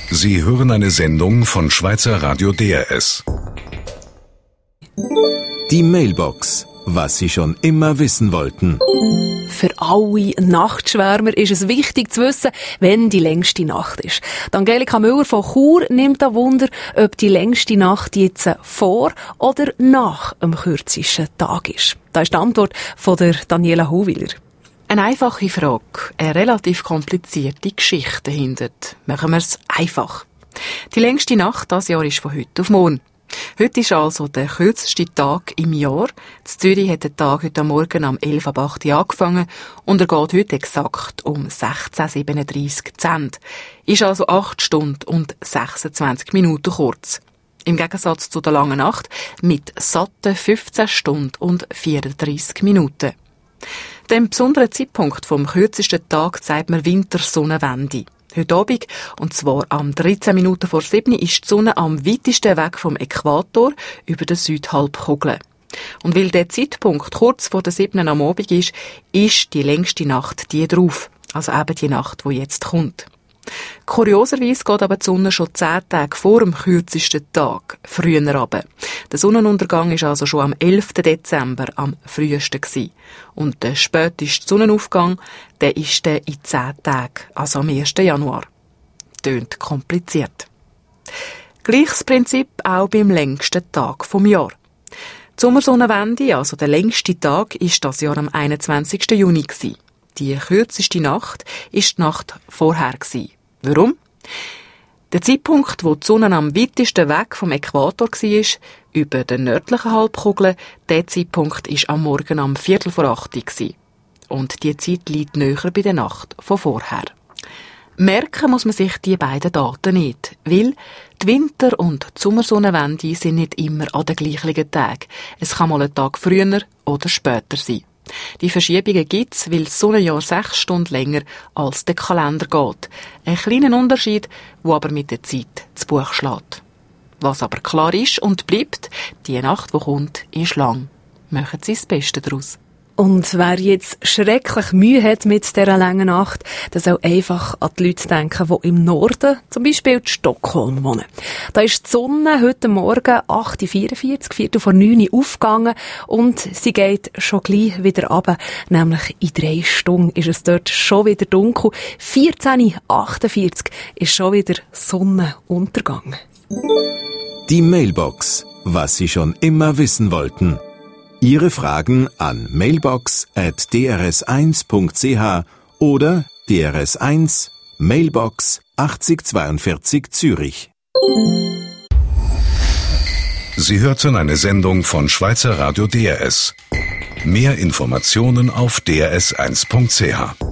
Sie hören eine Sendung von Schweizer Radio DRS. Die Mailbox. Was Sie schon immer wissen wollten. Für alle Nachtschwärmer ist es wichtig zu wissen, wenn die längste Nacht ist. Die Angelika Müller von Chur nimmt an Wunder, ob die längste Nacht jetzt vor oder nach dem kürzesten Tag ist. Das ist die Antwort von der Daniela Huwiler. Eine einfache Frage, eine relativ komplizierte Geschichte dahinter. Machen wir es einfach. Die längste Nacht dieses Jahr ist von heute auf morgen. Heute ist also der kürzeste Tag im Jahr. In Zürich hat der Tag heute Morgen um 11:08 Uhr angefangen und er geht heute exakt um 16:37 Uhr. Ist also 8 Stunden und 26 Minuten kurz. Im Gegensatz zu der langen Nacht mit satten 15 Stunden und 34 Minuten. Den besonderen Zeitpunkt vom kürzesten Tag zeigt man Wintersonnenwende. Heute Abend, und zwar am 13 Minuten vor 7 ist die Sonne am weitesten weg vom Äquator über der Südhalbkugel. Und weil der Zeitpunkt kurz vor der 7 am Abend ist die längste Nacht die drauf. Also eben die Nacht, die jetzt kommt. Kurioserweise geht aber die Sonne schon 10 Tage vor dem kürzesten Tag früher runter. Der Sonnenuntergang ist also schon am 11. Dezember am frühesten gewesen. Und der späteste Sonnenaufgang, der ist in 10 Tagen, also am 1. Januar. Tönt kompliziert. Gleiches Prinzip auch beim längsten Tag vom Jahr. Die Sommersonnenwende, also der längste Tag, ist das Jahr am 21. Juni gewesen. Die kürzeste Nacht ist die Nacht vorher gewesen. Warum? Der Zeitpunkt, wo die Sonne am weitesten weg vom Äquator war, über der nördlichen Halbkugel, der Zeitpunkt war am Morgen um 7:45 Uhr. Und die Zeit liegt näher bei der Nacht von vorher. Merken muss man sich die beiden Daten nicht, weil die Winter- und die Sommersonnenwende sind nicht immer an den gleichen Tagen. Es kann mal ein Tag früher oder später sein. Die Verschiebungen gibt es, weil das Sonnenjahr 6 Stunden länger als der Kalender geht. Ein kleiner Unterschied, der aber mit der Zeit zu Buch schlägt. Was aber klar ist und bleibt, die Nacht, die kommt, ist lang. Machen Sie das Beste daraus. Und wer jetzt schrecklich Mühe hat mit dieser langen Nacht, der soll einfach an die Leute denken, die im Norden, zum Beispiel in Stockholm, wohnen. Da ist die Sonne heute Morgen 8:44, 8:45 aufgegangen und sie geht schon gleich wieder runter. Nämlich in 3 Stunden ist es dort schon wieder dunkel. 14:48 ist schon wieder Sonnenuntergang. Die Mailbox. Was Sie schon immer wissen wollten. Ihre Fragen an mailbox@drs1.ch oder DRS1 Mailbox 8042 Zürich. Sie hörten eine Sendung von Schweizer Radio DRS. Mehr Informationen auf drs1.ch.